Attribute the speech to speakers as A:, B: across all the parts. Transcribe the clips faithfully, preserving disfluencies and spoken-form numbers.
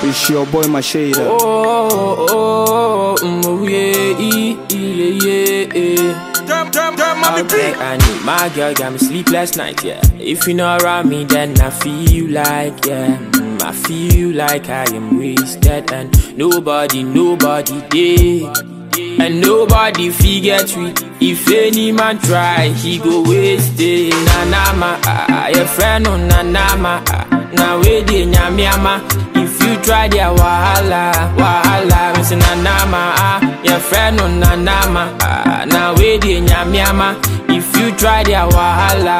A: It's your boy Mashada.
B: Oh, oh, oh, yeah, yeah, yeah, yeah.
C: Damn, damn, damn,
B: Okay, I need my girl, got me sleepless night, yeah. If you're not around me, then I feel like, yeah, mm, I feel like I am wasted, and nobody, nobody did, and nobody forget we. If any man try, he go wasted. Na na ma, ah, your friend on na na ma, ah, na we de nyamiama. If you try their wahala, wahala, me say na na ma, ah, your friend on na na ma, ah, na we de nyamiama. If you try their wahala,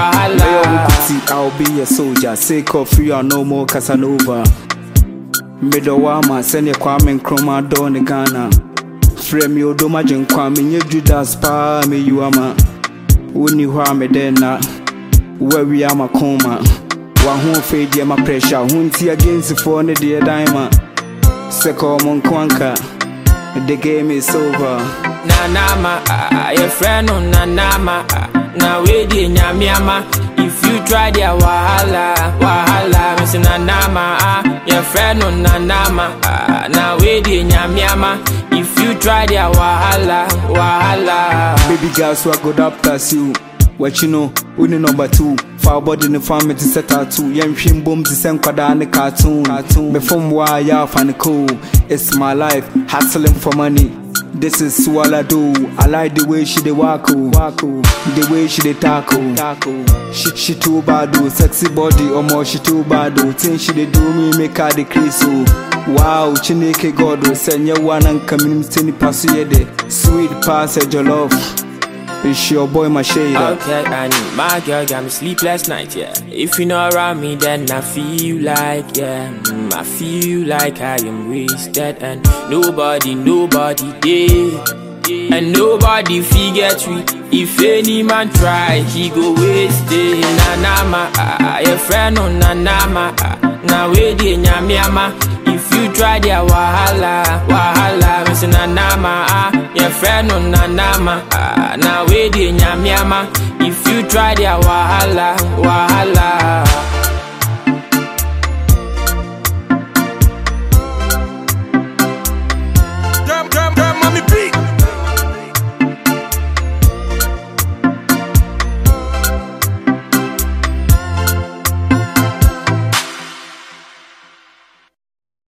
B: wahala.
A: I'll be a soldier, sake of you are no more Casanova. Midowama, send your Kwame Nkrumah down in Ghana. Frame your domagin Kwame, you Judas pa me you ama. When you harm me then where we are my coma. One home fade my pressure, won't see against the phone dear diamond. Seko Monkwanka, the game is over.
B: Na na ma, ah, your friend on na na ma, ah, na we de nyamiama. If you try their wahala, wahala, me say na na ma, ah, your friend on na na ma, ah, na we de nyamiama. If you try their wahala, wahala.
A: Baby girl, so I go up past you. What you know, only number two. For body in the family to set tattoo. Young shim boom to send quadane cartoon. Cartoon. Before why ya find cool. It's my life, hustling for money. This is what I do. I like the way she dey wacko, wacko. The way she dey tackle, tackle. She she too bad, oh. Sexy body, or more she too bad, oh. Thing she dey do me make her decrease, oh. Wow, Chineke God, oh. Send your one and come in, send pass you de. Sweet passage your love. It's your boy Mashada.
B: Okay, I need my girl, got me sleepless night, yeah. If you're not around me, then I feel like, yeah, mm, I feel like I am wasted, and nobody, nobody did, and nobody forget we. If any man try, he go wasted. Na na ma, ah, your friend on na na ma, ah, na we de nyamiama. If you try their wahala, wahala, me say na na ma, ah, your friend on na na ma, ah, na we de nyamiama. If you try their wahala, wahala.